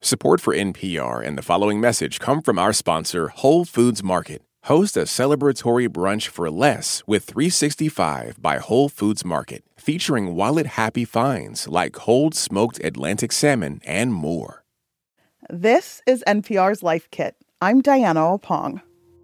Support for NPR and the following message come from our sponsor, Whole Foods Market. Host a celebratory brunch for less with 365 by Whole Foods Market, featuring wallet-happy finds like cold smoked Atlantic salmon and more. This is NPR's Life Kit. I'm Diana Opong.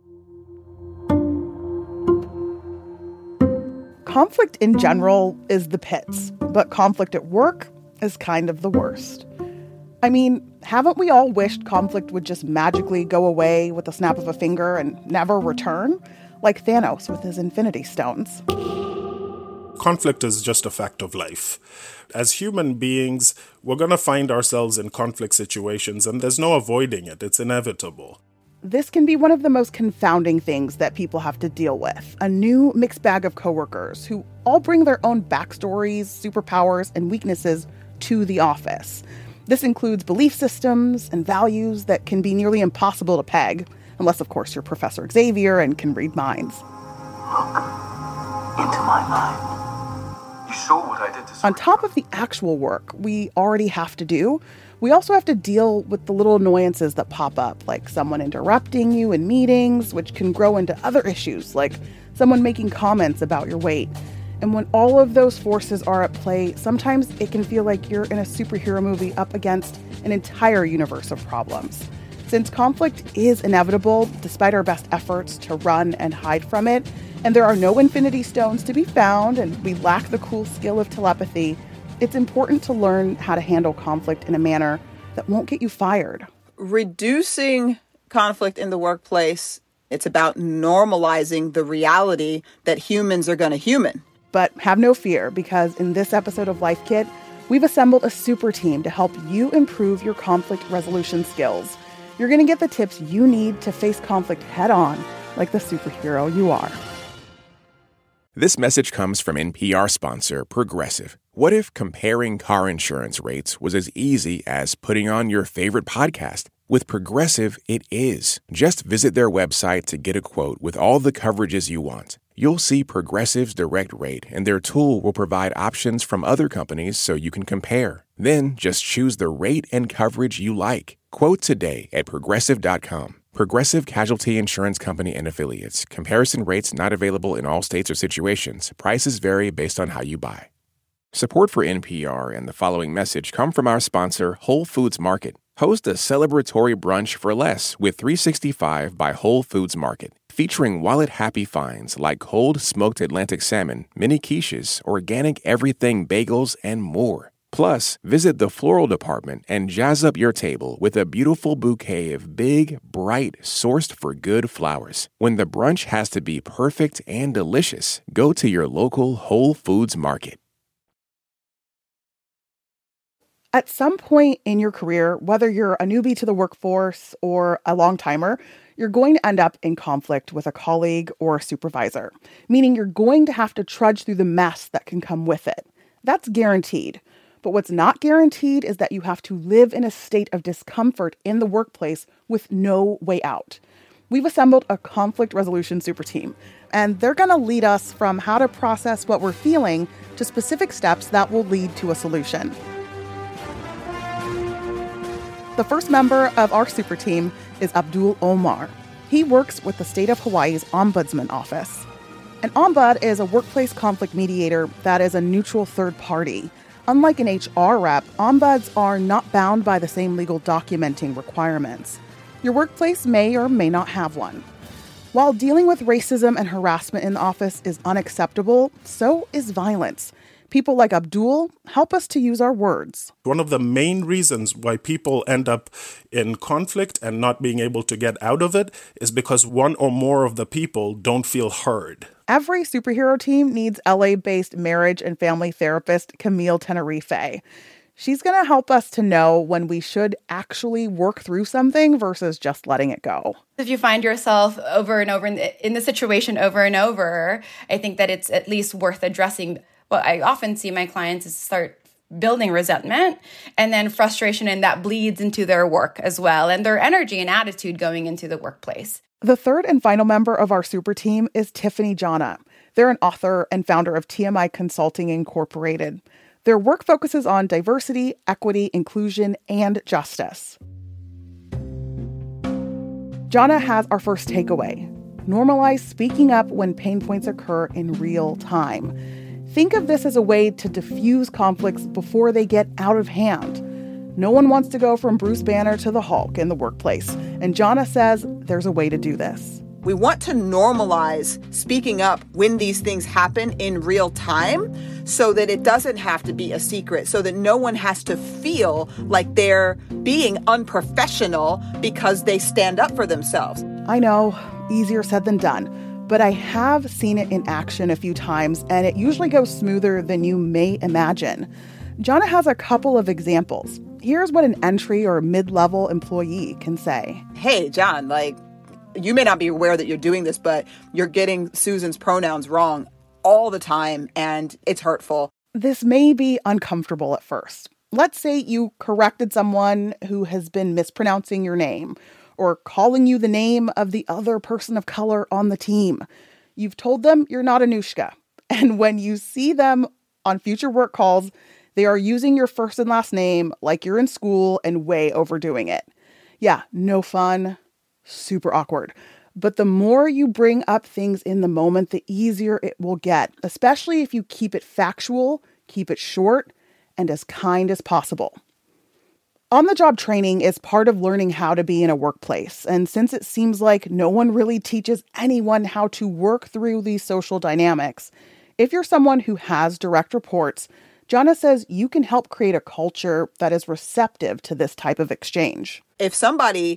Conflict in general is the pits, but conflict at work is kind of the worst. I mean, haven't we all wished conflict would just magically go away with a snap of a finger and never return? Like Thanos with his Infinity Stones. Conflict is just a fact of life. As human beings, we're going to find ourselves in conflict situations, and there's no avoiding it. It's inevitable. This can be one of the most confounding things that people have to deal with. A new mixed bag of coworkers who all bring their own backstories, superpowers, and weaknesses to the office. This includes belief systems and values that can be nearly impossible to peg, unless, of course, you're Professor Xavier and can read minds. Look into my mind. You saw what I did to On top of the actual work we already have to do, we also have to deal with the little annoyances that pop up, like someone interrupting you in meetings, which can grow into other issues, like someone making comments about your weight. And when all of those forces are at play, sometimes it can feel like you're in a superhero movie up against an entire universe of problems. Since conflict is inevitable, despite our best efforts to run and hide from it, and there are no Infinity Stones to be found, and we lack the cool skill of telepathy, it's important to learn how to handle conflict in a manner that won't get you fired. Reducing conflict in the workplace, it's about normalizing the reality that humans are going to human. But have no fear, because in this episode of Life Kit, we've assembled a super team to help you improve your conflict resolution skills. You're going to get the tips you need to face conflict head on, like the superhero you are. This message comes from NPR sponsor Progressive. What if comparing car insurance rates was as easy as putting on your favorite podcast? With Progressive, it is. Just visit their website to get a quote with all the coverages you want. You'll see Progressive's direct rate, and their tool will provide options from other companies so you can compare. Then just choose the rate and coverage you like. Quote today at Progressive.com. Progressive Casualty Insurance Company and Affiliates. Comparison rates not available in all states or situations. Prices vary based on how you buy. Support for NPR and the following message come from our sponsor, Whole Foods Market. Host a celebratory brunch for less with 365 by Whole Foods Market, featuring wallet-happy finds like cold smoked Atlantic salmon, mini quiches, organic everything bagels, and more. Plus, visit the floral department and jazz up your table with a beautiful bouquet of big, bright, sourced-for-good flowers. When the brunch has to be perfect and delicious, go to your local Whole Foods Market. At some point in your career, whether you're a newbie to the workforce or a long-timer, you're going to end up in conflict with a colleague or a supervisor, meaning you're going to have to trudge through the mess that can come with it. That's guaranteed. But what's not guaranteed is that you have to live in a state of discomfort in the workplace with no way out. We've assembled a conflict resolution super team, and they're going to lead us from how to process what we're feeling to specific steps that will lead to a solution. The first member of our super team is Abdul Omar. He works with the state of Hawaii's Ombudsman Office. An ombud is a workplace conflict mediator that is a neutral third party. Unlike an HR rep, ombuds are not bound by the same legal documenting requirements. Your workplace may or may not have one. While dealing with racism and harassment in the office is unacceptable, so is violence. People like Abdul help us to use our words. One of the main reasons why people end up in conflict and not being able to get out of it is because one or more of the people don't feel heard. Every superhero team needs LA-based marriage and family therapist Camille Tenerife. She's going to help us to know when we should actually work through something versus just letting it go. If you find yourself over and over in the situation over and over, I think that it's at least worth addressing. What I often see my clients is start building resentment and then frustration, and that bleeds into their work as well and their energy and attitude going into the workplace. The third and final member of our super team is Tiffany Jana. They're an author and founder of TMI Consulting Incorporated. Their work focuses on diversity, equity, inclusion, and justice. Jana has our first takeaway. Normalize speaking up when pain points occur in real time. Think of this as a way to diffuse conflicts before they get out of hand. No one wants to go from Bruce Banner to the Hulk in the workplace, and Jana says there's a way to do this. We want to normalize speaking up when these things happen in real time so that it doesn't have to be a secret, so that no one has to feel like they're being unprofessional because they stand up for themselves. I know, easier said than done, but I have seen it in action a few times, and it usually goes smoother than you may imagine. Jana has a couple of examples. Here's what an entry or mid-level employee can say. Hey, John, you may not be aware that you're doing this, but you're getting Susan's pronouns wrong all the time, and it's hurtful. This may be uncomfortable at first. Let's say you corrected someone who has been mispronouncing your name or calling you the name of the other person of color on the team. You've told them you're not Anushka. And when you see them on future work calls, they are using your first and last name like you're in school and way overdoing it. Yeah, no fun. Super awkward. But the more you bring up things in the moment, the easier it will get, especially if you keep it factual, keep it short, and as kind as possible. On-the-job training is part of learning how to be in a workplace. And since it seems like no one really teaches anyone how to work through these social dynamics, if you're someone who has direct reports, Jana says you can help create a culture that is receptive to this type of exchange. If somebody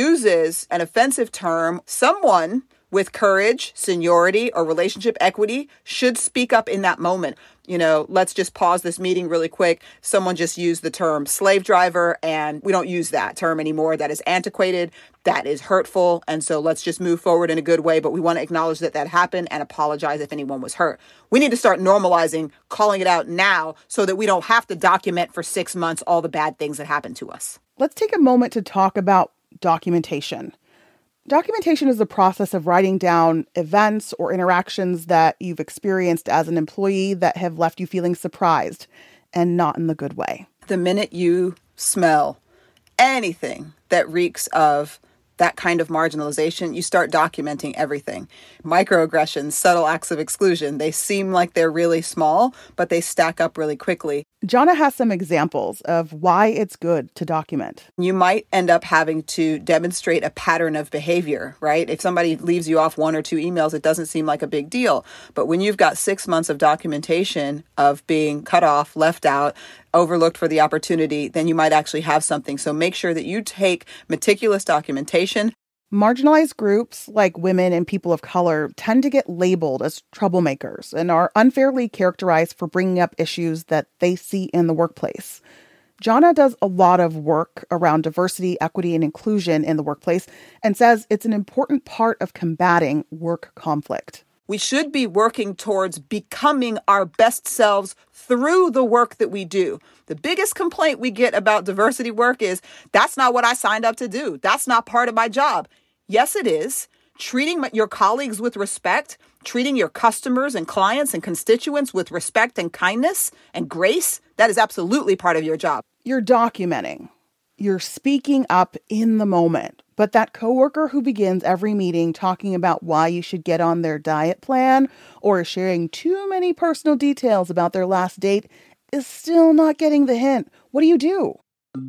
uses an offensive term, someone with courage, seniority, or relationship equity should speak up in that moment. Let's just pause this meeting really quick. Someone just used the term slave driver, and we don't use that term anymore. That is antiquated. That is hurtful. And so let's just move forward in a good way. But we want to acknowledge that happened and apologize if anyone was hurt. We need to start normalizing calling it out now so that we don't have to document for 6 months all the bad things that happened to us. Let's take a moment to talk about documentation. Documentation is the process of writing down events or interactions that you've experienced as an employee that have left you feeling surprised and not in the good way. The minute you smell anything that reeks of that kind of marginalization, you start documenting everything. Microaggressions, subtle acts of exclusion, they seem like they're really small, but they stack up really quickly. Jana has some examples of why it's good to document. You might end up having to demonstrate a pattern of behavior, right? If somebody leaves you off 1 or 2 emails, it doesn't seem like a big deal. But when you've got 6 months of documentation of being cut off, left out, overlooked for the opportunity, then you might actually have something. So make sure that you take meticulous documentation. Marginalized groups like women and people of color tend to get labeled as troublemakers and are unfairly characterized for bringing up issues that they see in the workplace. Jana does a lot of work around diversity, equity, and inclusion in the workplace and says it's an important part of combating work conflict. We should be working towards becoming our best selves through the work that we do. The biggest complaint we get about diversity work is, that's not what I signed up to do. That's not part of my job. Yes, it is. Treating your colleagues with respect, treating your customers and clients and constituents with respect and kindness and grace, that is absolutely part of your job. You're documenting. You're speaking up in the moment. But that coworker who begins every meeting talking about why you should get on their diet plan or sharing too many personal details about their last date is still not getting the hint. What do?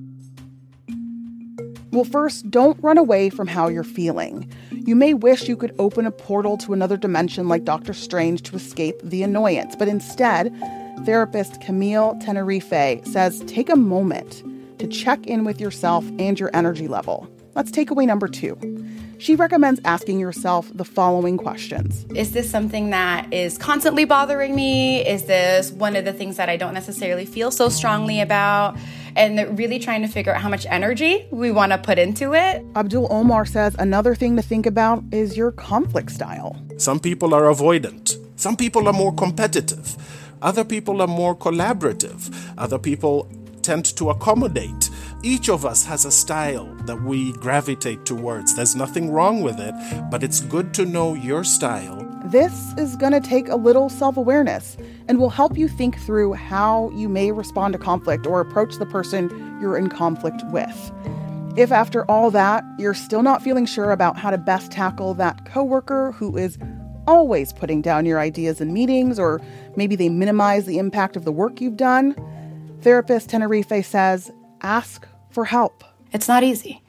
Well, first, don't run away from how you're feeling. You may wish you could open a portal to another dimension like Dr. Strange to escape the annoyance. But instead, therapist Camille Tenerife says take a moment to check in with yourself and your energy level. Let's takeaway number 2. She recommends asking yourself the following questions. Is this something that is constantly bothering me? Is this one of the things that I don't necessarily feel so strongly about? And really trying to figure out how much energy we want to put into it. Abdul Omar says another thing to think about is your conflict style. Some people are avoidant. Some people are more competitive. Other people are more collaborative. Other people tend to accommodate. Each of us has a style that we gravitate towards. There's nothing wrong with it, but it's good to know your style. This is going to take a little self-awareness and will help you think through how you may respond to conflict or approach the person you're in conflict with. If after all that, you're still not feeling sure about how to best tackle that coworker who is always putting down your ideas in meetings, or maybe they minimize the impact of the work you've done, therapist Tenerife says, ask for help. It's not easy.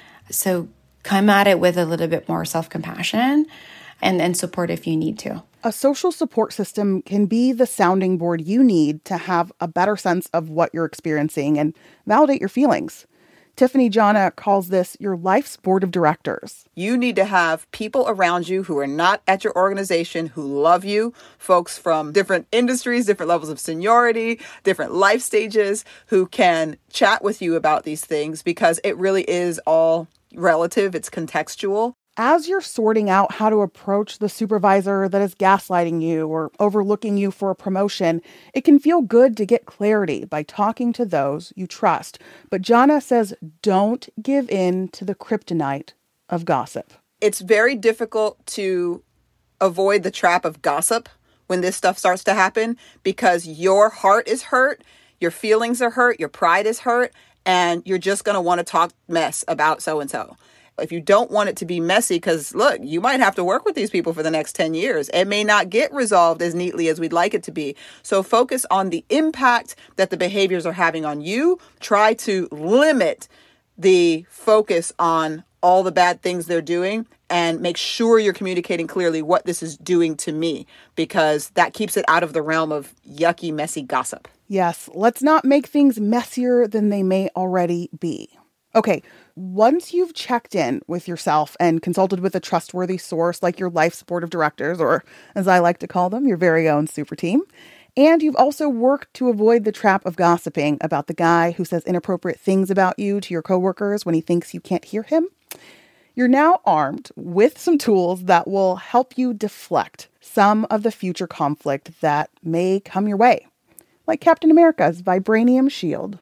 So come at it with a little bit more self-compassion and support if you need to. A social support system can be the sounding board you need to have a better sense of what you're experiencing and validate your feelings. Tiffany Jana calls this your life's board of directors. You need to have people around you who are not at your organization, who love you, folks from different industries, different levels of seniority, different life stages, who can chat with you about these things, because it really is all relative. It's contextual. As you're sorting out how to approach the supervisor that is gaslighting you or overlooking you for a promotion, it can feel good to get clarity by talking to those you trust. But Jana says don't give in to the kryptonite of gossip. It's very difficult to avoid the trap of gossip when this stuff starts to happen, because your heart is hurt, your feelings are hurt, your pride is hurt, and you're just going to want to talk mess about so-and-so. If you don't want it to be messy, because look, you might have to work with these people for the next 10 years. It may not get resolved as neatly as we'd like it to be. So focus on the impact that the behaviors are having on you. Try to limit the focus on all the bad things they're doing, and make sure you're communicating clearly what this is doing to me, because that keeps it out of the realm of yucky, messy gossip. Yes, let's not make things messier than they may already be. Okay, once you've checked in with yourself and consulted with a trustworthy source like your life's board of directors, or as I like to call them, your very own super team, and you've also worked to avoid the trap of gossiping about the guy who says inappropriate things about you to your coworkers when he thinks you can't hear him, you're now armed with some tools that will help you deflect some of the future conflict that may come your way, like Captain America's vibranium shield.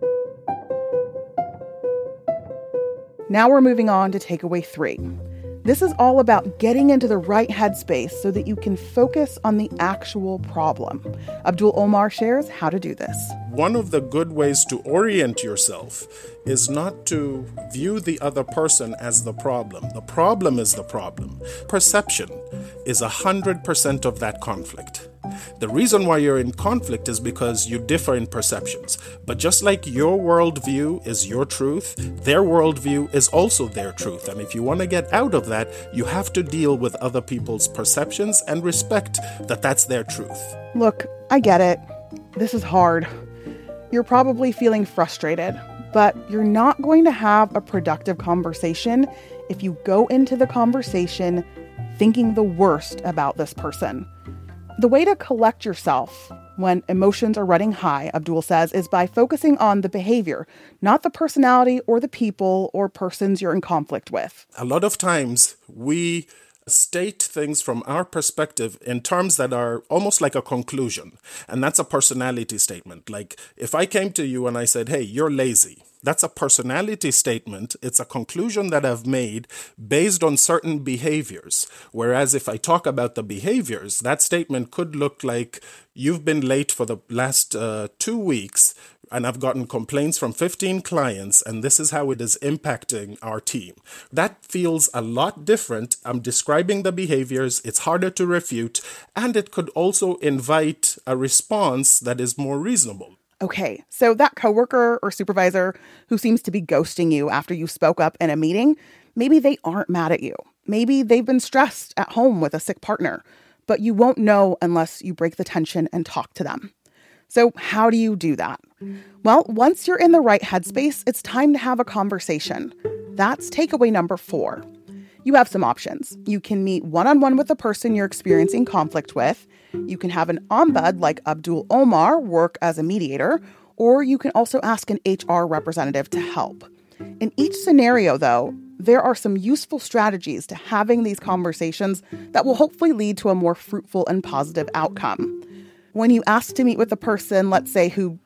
Now we're moving on to takeaway 3. This is all about getting into the right headspace so that you can focus on the actual problem. Abdul Omar shares how to do this. One of the good ways to orient yourself is not to view the other person as the problem. The problem is the problem. Perception is 100% of that conflict. The reason why you're in conflict is because you differ in perceptions. But just like your worldview is your truth, their worldview is also their truth. And if you want to get out of that, you have to deal with other people's perceptions and respect that that's their truth. Look, I get it. This is hard. You're probably feeling frustrated, but you're not going to have a productive conversation if you go into the conversation thinking the worst about this person. The way to collect yourself when emotions are running high, Abdul says, is by focusing on the behavior, not the personality or the people or persons you're in conflict with. A lot of times we state things from our perspective in terms that are almost like a conclusion. And that's a personality statement. Like if I came to you and I said, hey, you're lazy. That's a personality statement. It's a conclusion that I've made based on certain behaviors. Whereas if I talk about the behaviors, that statement could look like you've been late for the last 2 weeks and I've gotten complaints from 15 clients and this is how it is impacting our team. That feels a lot different. I'm describing the behaviors. It's harder to refute, and it could also invite a response that is more reasonable. Okay, so that coworker or supervisor who seems to be ghosting you after you spoke up in a meeting, maybe they aren't mad at you. Maybe they've been stressed at home with a sick partner, but you won't know unless you break the tension and talk to them. So how do you do that? Well, once you're in the right headspace, it's time to have a conversation. That's takeaway number 4. You have some options. You can meet one-on-one with the person you're experiencing conflict with. You can have an ombud like Abdul Omar work as a mediator, or you can also ask an HR representative to help. In each scenario, though, there are some useful strategies to having these conversations that will hopefully lead to a more fruitful and positive outcome. When you ask to meet with a person, let's say, who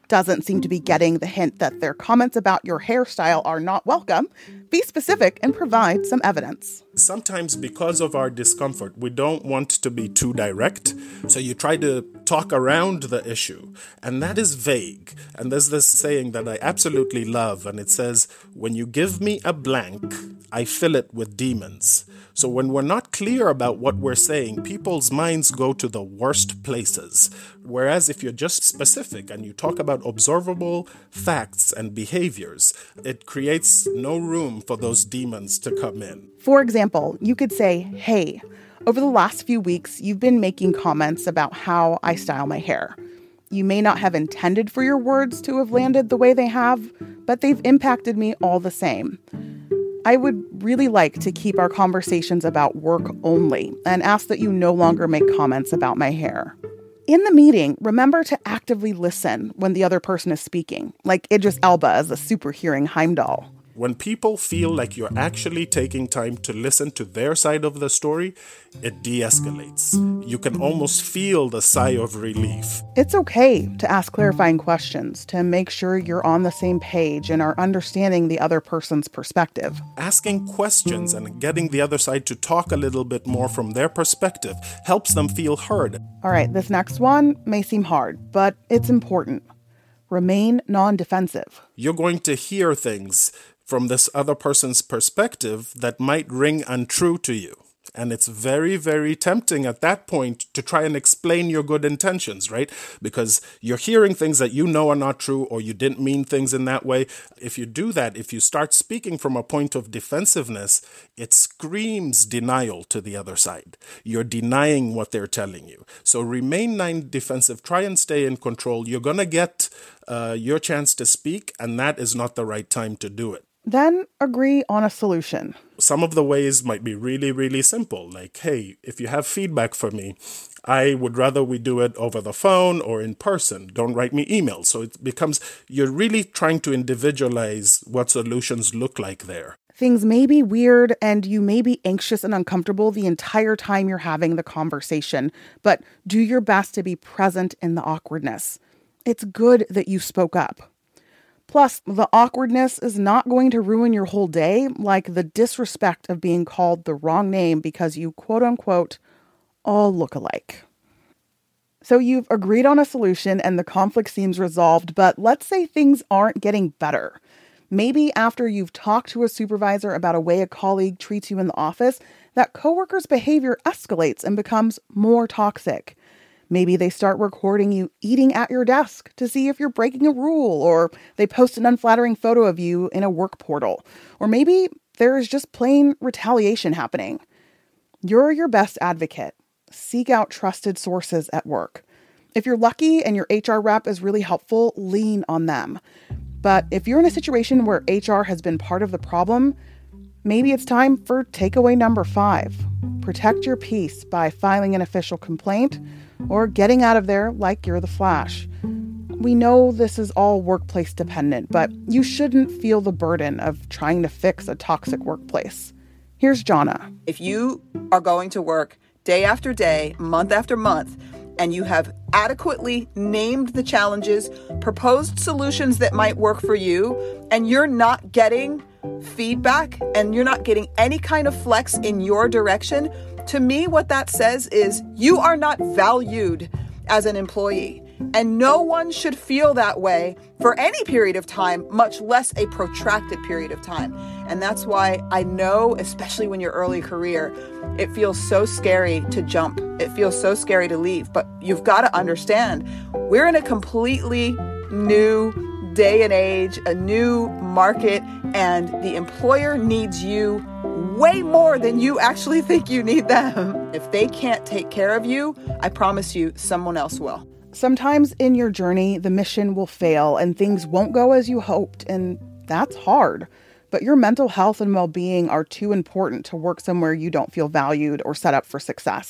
doesn't seem to be getting the hint that their comments about your hairstyle are not welcome, be specific and provide some evidence. Sometimes because of our discomfort, we don't want to be too direct. So you try to talk around the issue. And that is vague. And there's this saying that I absolutely love. And it says, when you give me a blank, I fill it with demons. So when we're not clear about what we're saying, people's minds go to the worst places. Whereas if you're just specific and you talk about observable facts and behaviors, it creates no room for those demons to come in. For example, you could say, hey, over the last few weeks, you've been making comments about how I style my hair. You may not have intended for your words to have landed the way they have, but they've impacted me all the same. I would really like to keep our conversations about work only and ask that you no longer make comments about my hair. In the meeting, remember to actively listen when the other person is speaking, like Idris Elba as the super hearing Heimdall. When people feel like you're actually taking time to listen to their side of the story, it de-escalates. You can almost feel the sigh of relief. It's okay to ask clarifying questions to make sure you're on the same page and are understanding the other person's perspective. Asking questions and getting the other side to talk a little bit more from their perspective helps them feel heard. All right, this next one may seem hard, but it's important. Remain non-defensive. You're going to hear things from this other person's perspective that might ring untrue to you. And it's very, very tempting at that point to try and explain your good intentions, right? Because you're hearing things that you know are not true or you didn't mean things in that way. If you do that, if you start speaking from a point of defensiveness, it screams denial to the other side. You're denying what they're telling you. So remain non-defensive. Try and stay in control. You're going to get your chance to speak, and that is not the right time to do it. Then agree on a solution. Some of the ways might be really, really simple. Like, hey, if you have feedback for me, I would rather we do it over the phone or in person. Don't write me emails. So it becomes, you're really trying to individualize what solutions look like there. Things may be weird and you may be anxious and uncomfortable the entire time you're having the conversation, but do your best to be present in the awkwardness. It's good that you spoke up. Plus, the awkwardness is not going to ruin your whole day, like the disrespect of being called the wrong name because you, quote unquote, all look alike. So you've agreed on a solution and the conflict seems resolved, but let's say things aren't getting better. Maybe after you've talked to a supervisor about a way a colleague treats you in the office, that coworker's behavior escalates and becomes more toxic. Maybe they start recording you eating at your desk to see if you're breaking a rule, or they post an unflattering photo of you in a work portal. Or maybe there is just plain retaliation happening. You're your best advocate. Seek out trusted sources at work. If you're lucky and your HR rep is really helpful, lean on them. But if you're in a situation where HR has been part of the problem, maybe it's time for takeaway number 5. Protect your peace by filing an official complaint or getting out of there like you're the Flash. We know this is all workplace dependent, but you shouldn't feel the burden of trying to fix a toxic workplace. Here's Jana. If you are going to work day after day, month after month, and you have adequately named the challenges, proposed solutions that might work for you, and you're not getting feedback and you're not getting any kind of flex in your direction, to me, what that says is you are not valued as an employee. And no one should feel that way for any period of time, much less a protracted period of time. And that's why I know, especially when you're early career, it feels so scary to jump. It feels so scary to leave. But you've got to understand, we're in a completely new day and age, a new market, and the employer needs you way more than you actually think you need them. If they can't take care of you, I promise you, someone else will. Sometimes in your journey, the mission will fail and things won't go as you hoped, and that's hard. But your mental health and well-being are too important to work somewhere you don't feel valued or set up for success.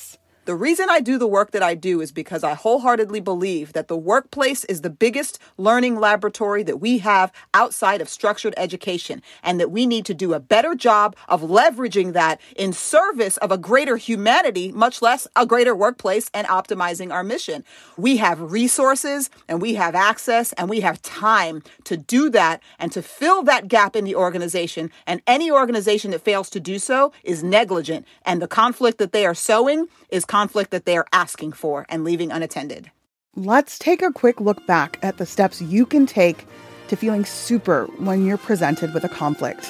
The reason I do the work that I do is because I wholeheartedly believe that the workplace is the biggest learning laboratory that we have outside of structured education, and that we need to do a better job of leveraging that in service of a greater humanity, much less a greater workplace, and optimizing our mission. We have resources and we have access and we have time to do that and to fill that gap in the organization. And any organization that fails to do so is negligent. And the conflict that they are sowing is conflict that they are asking for and leaving unattended. Let's take a quick look back at the steps you can take to feeling super when you're presented with a conflict.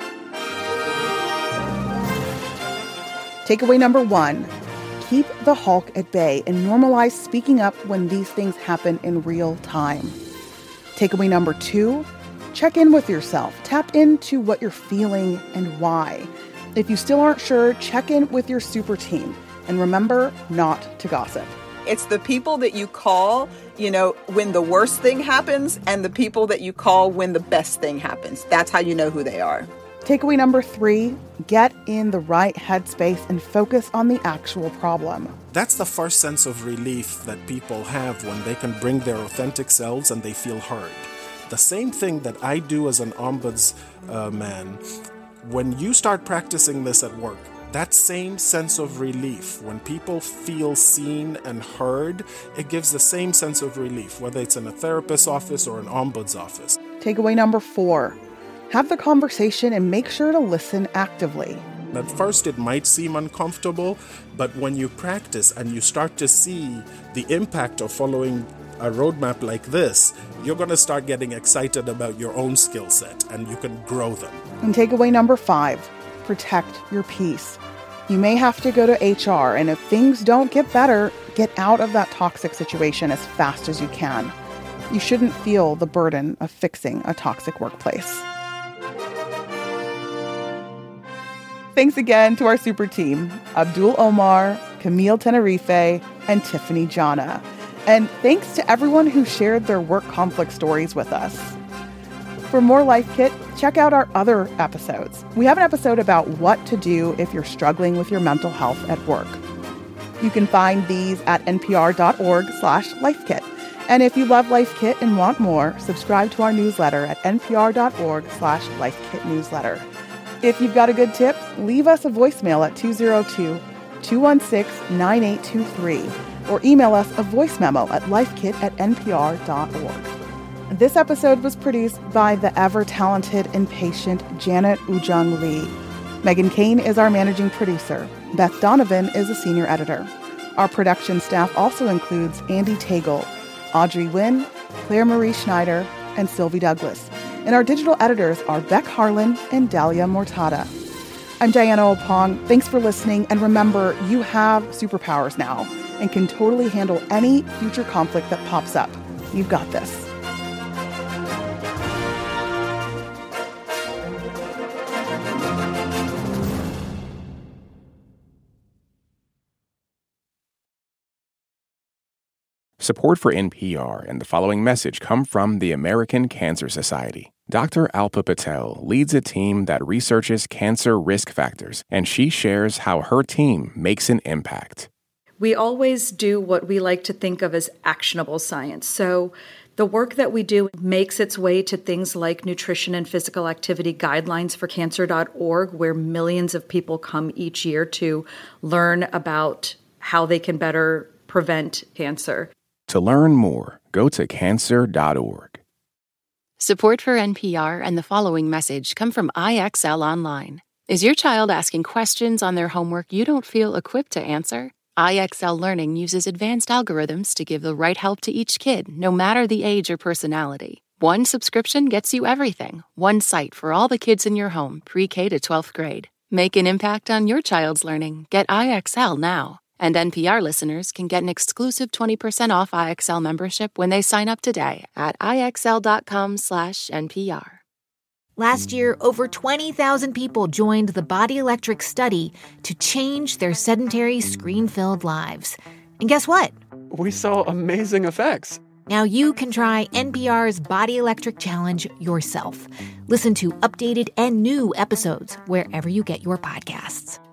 Takeaway number 1, keep the Hulk at bay and normalize speaking up when these things happen in real time. Takeaway number 2, check in with yourself. Tap into what you're feeling and why. If you still aren't sure, check in with your super team. And remember not to gossip. It's the people that you call, when the worst thing happens, and the people that you call when the best thing happens. That's how you know who they are. Takeaway number 3, get in the right headspace and focus on the actual problem. That's the first sense of relief that people have when they can bring their authentic selves and they feel heard. The same thing that I do as an ombudsman, when you start practicing this at work, that same sense of relief, when people feel seen and heard, it gives the same sense of relief, whether it's in a therapist's office or an ombuds office. Takeaway number 4, have the conversation and make sure to listen actively. At first, it might seem uncomfortable, but when you practice and you start to see the impact of following a roadmap like this, you're going to start getting excited about your own skill set and you can grow them. And takeaway number 5, protect your peace. You may have to go to HR, and if things don't get better, get out of that toxic situation as fast as you can. You shouldn't feel the burden of fixing a toxic workplace. Thanks again to our super team, Abdul Omar, Camille Tenerife, and Tiffany Jana. And thanks to everyone who shared their work conflict stories with us. For more Life Kit, check out our other episodes. We have an episode about what to do if you're struggling with your mental health at work. You can find these at npr.org/lifekit. And if you love Life Kit and want more, subscribe to our newsletter at npr.org/lifekitnewsletter. If you've got a good tip, leave us a voicemail at 202-216-9823 or email us a voice memo at lifekit@npr.org. This episode was produced by the ever-talented and patient Janet Ujung Lee. Megan Kane is our managing producer. Beth Donovan is a senior editor. Our production staff also includes Andy Tagle, Audrey Nguyen, Claire Marie Schneider, and Sylvie Douglas. And our digital editors are Beck Harlan and Dahlia Mortada. I'm Diana Opong. Thanks for listening. And remember, you have superpowers now and can totally handle any future conflict that pops up. You've got this. Support for NPR and the following message come from the American Cancer Society. Dr. Alpa Patel leads a team that researches cancer risk factors, and she shares how her team makes an impact. We always do what we like to think of as actionable science. So the work that we do makes its way to things like nutrition and physical activity guidelines for cancer.org, where millions of people come each year to learn about how they can better prevent cancer. To learn more, go to cancer.org. Support for NPR and the following message come from IXL Online. Is your child asking questions on their homework you don't feel equipped to answer? IXL Learning uses advanced algorithms to give the right help to each kid, no matter the age or personality. One subscription gets you everything. One site for all the kids in your home, pre-K to 12th grade. Make an impact on your child's learning. Get IXL now. And NPR listeners can get an exclusive 20% off IXL membership when they sign up today at IXL.com/NPR. Last year, over 20,000 people joined the Body Electric study to change their sedentary, screen-filled lives. And guess what? We saw amazing effects. Now you can try NPR's Body Electric Challenge yourself. Listen to updated and new episodes wherever you get your podcasts.